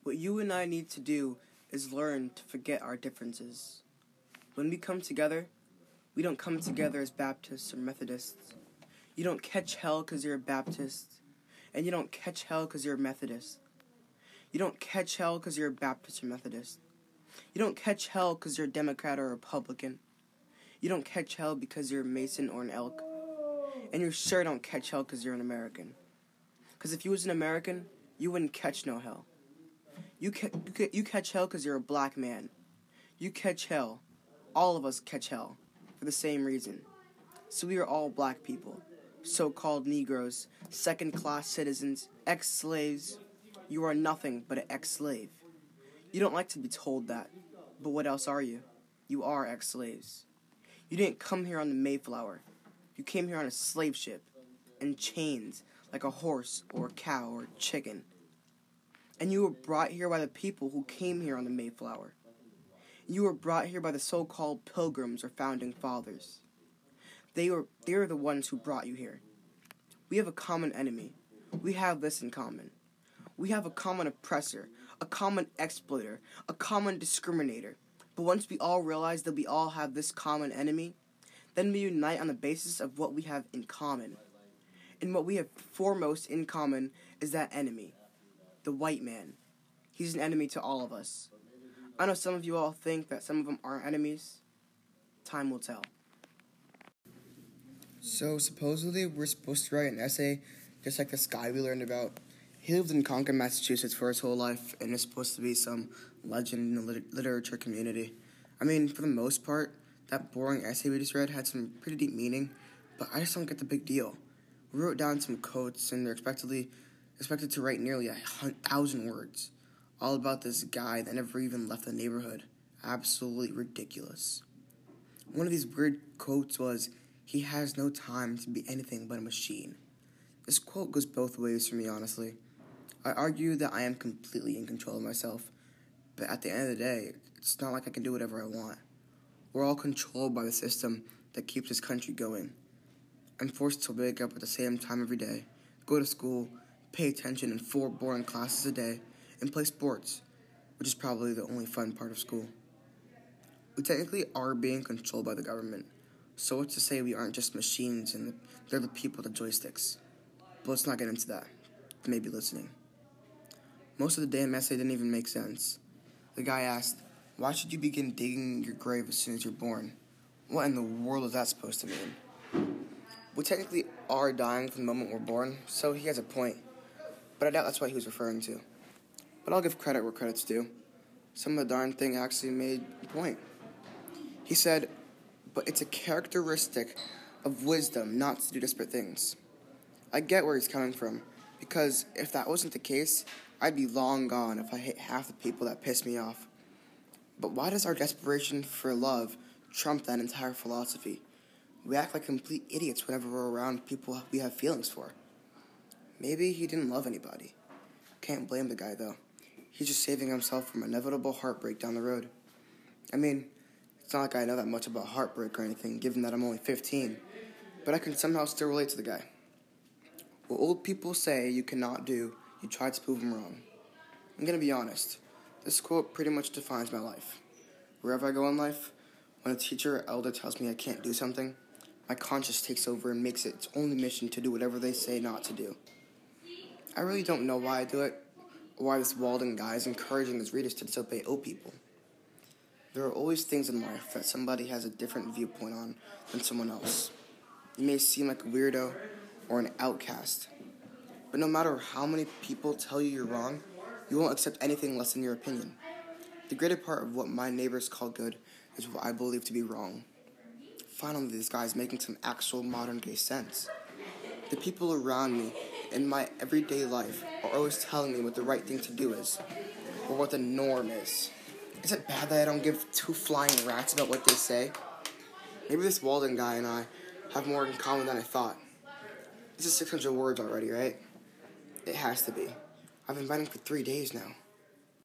What you and I need to do is learn to forget our differences. When we come together, we don't come together as Baptists or Methodists. You don't catch hell because you're a Baptist, and you don't catch hell because you're a Methodist. You don't catch hell because you're a Baptist or Methodist. You don't catch hell because you're a Democrat or a Republican. You don't catch hell because you're a Mason or an Elk. And you sure don't catch hell because you're an American. Because if you was an American, you wouldn't catch no hell. You catch hell because you're a black man. You catch hell. All of us catch hell for the same reason. So we are all black people, so-called Negroes, second-class citizens, ex-slaves. You are nothing but an ex-slave. You don't like to be told that, but what else are you? You are ex-slaves. You didn't come here on the Mayflower. You came here on a slave ship, in chains, like a horse or a cow or a chicken. And you were brought here by the people who came here on the Mayflower. You were brought here by the so-called pilgrims or founding fathers. They are the ones who brought you here. We have a common enemy. We have this in common. We have a common oppressor, a common exploiter, a common discriminator. But once we all realize that we all have this common enemy, then we unite on the basis of what we have in common. And what we have foremost in common is that enemy, the white man. He's an enemy to all of us. I know some of you all think that some of them aren't enemies. Time will tell. So supposedly we're supposed to write an essay just like this guy we learned about. He lived in Concord, Massachusetts for his whole life and is supposed to be some legend in the literature community. I mean, for the most part, that boring essay we just read had some pretty deep meaning, but I just don't get the big deal. We wrote down some quotes and they're expected to write nearly 1,000 words, all about this guy that never even left the neighborhood. Absolutely ridiculous. One of these weird quotes was, "He has no time to be anything but a machine." This quote goes both ways for me, honestly. I argue that I am completely in control of myself, but at the end of the day, it's not like I can do whatever I want. We're all controlled by the system that keeps this country going. I'm forced to wake up at the same time every day, go to school, pay attention in 4 boring classes a day, and play sports, which is probably the only fun part of school. We technically are being controlled by the government, so what's to say we aren't just machines and they're the people with the joysticks? But let's not get into that. They may be listening. Most of the damn essay didn't even make sense. The guy asked, "Why should you begin digging your grave as soon as you're born?" What in the world is that supposed to mean? We technically are dying from the moment we're born, so he has a point. But I doubt that's what he was referring to. But I'll give credit where credit's due. Some of the darn thing actually made a point. He said, "But it's a characteristic of wisdom not to do desperate things." I get where he's coming from, because if that wasn't the case, I'd be long gone if I hate half the people that piss me off. But why does our desperation for love trump that entire philosophy? We act like complete idiots whenever we're around people we have feelings for. Maybe he didn't love anybody. Can't blame the guy, though. He's just saving himself from inevitable heartbreak down the road. I mean, it's not like I know that much about heartbreak or anything, given that I'm only 15, but I can somehow still relate to the guy. What old people say you cannot do, you try to prove them wrong. I'm going to be honest. This quote pretty much defines my life. Wherever I go in life, when a teacher or elder tells me I can't do something, my conscience takes over and makes it its only mission to do whatever they say not to do. I really don't know why I do it, or why this Walden guy is encouraging his readers to disobey old people. There are always things in life that somebody has a different viewpoint on than someone else. You may seem like a weirdo or an outcast, but no matter how many people tell you you're wrong, you won't accept anything less than your opinion. The greater part of what my neighbors call good is what I believe to be wrong. Finally, this guy is making some actual modern-day sense. The people around me in my everyday life are always telling me what the right thing to do is, or what the norm is. Is it bad that I don't give 2 flying rats about what they say? Maybe this Walden guy and I have more in common than I thought. This is 600 words already, right? It has to be. I've been writing for 3 days now.